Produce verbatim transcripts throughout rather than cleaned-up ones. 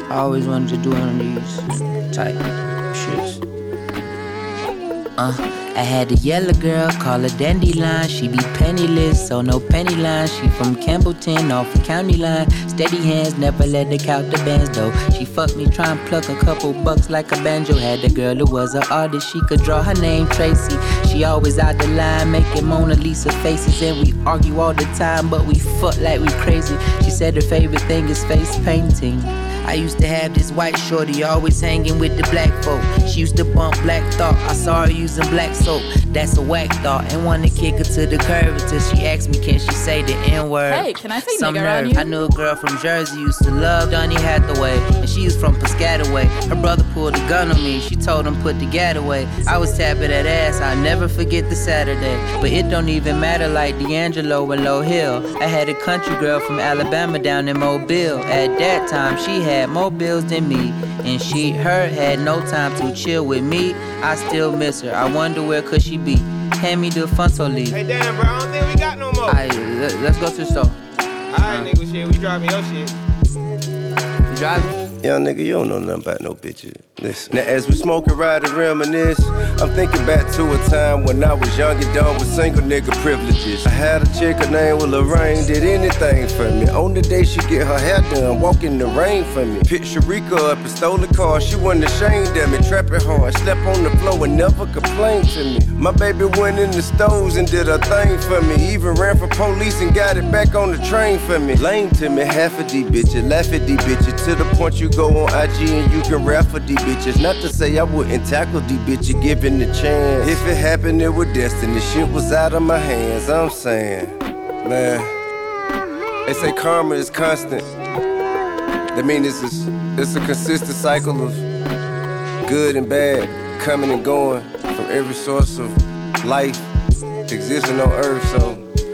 I always wanted to do one of these type shits. Uh, I had a yellow girl, call her Dandelion. She be penniless, so no penny line. She from Campbellton, off the county line. Steady hands, never let her count the bands though. She fucked me, try and pluck a couple bucks like a banjo. Had a girl who was an artist, she could draw her name Tracy. She always out the line, making Mona Lisa faces. And we argue all the time, but we fuck like we crazy. She said her favorite thing is face painting. I used to have this white shorty always hanging with the black folk. She used to bump Black Thought. I saw her using black soap. That's a whack thought. And wanna kick her to the curb until she asked me, can she say the N-word? Hey, can I say Some nigga nerve. around you? I knew a girl from Jersey used to love Donny Hathaway. And she was from Piscataway. Her brother pulled a gun on me. She told him put the gat away. I was tapping that ass. I'll never forget the Saturday. But it don't even matter like D'Angelo and Low Hill. I had a country girl from Alabama down in Mobile. At that time, she had more bills than me, and she, her, had no time to chill with me. I still miss her. I wonder where could she be? Hand me the Funto leaf. Hey, damn, bro, I don't think we got no more. Alright, let's go to the store. Alright, nigga, shit, we driving your shit. You driving? Young nigga, you don't know nothing about no bitches. Listen. Now as we smoke and ride and reminisce, I'm thinking back to a time when I was young and dumb with single nigga privileges. I had a chick, her name was Lorraine, did anything for me. On the day she get her hair done, walk in the rain for me. Picked Sharika up and stole a car, she wasn't ashamed of me. Trapping hard, slept on the floor and never complained to me. My baby went in the stores and did her thing for me. Even ran for police and got it back on the train for me. Lame to me, half of these bitches, laugh at these bitches, to the point you go on I G and you can rap for these bitches. Not to say I wouldn't tackle these bitches given the chance. If it happened, it was destiny. Shit was out of my hands, I'm saying. Man, they say karma is constant. That means it's, it's a consistent cycle of good and bad coming and going from every source of life existing on earth. So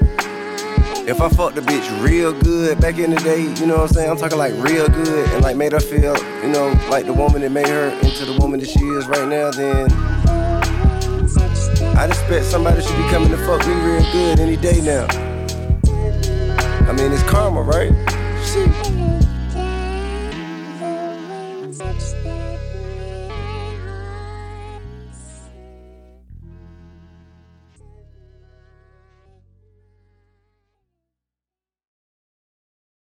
if I fucked a bitch real good back in the day, you know what I'm saying? I'm talking like real good and like made her feel, you know, like the woman that made her into the woman that she is right now, then I'd expect somebody should be coming to fuck me real good any day now. I mean, it's karma, right? Shit.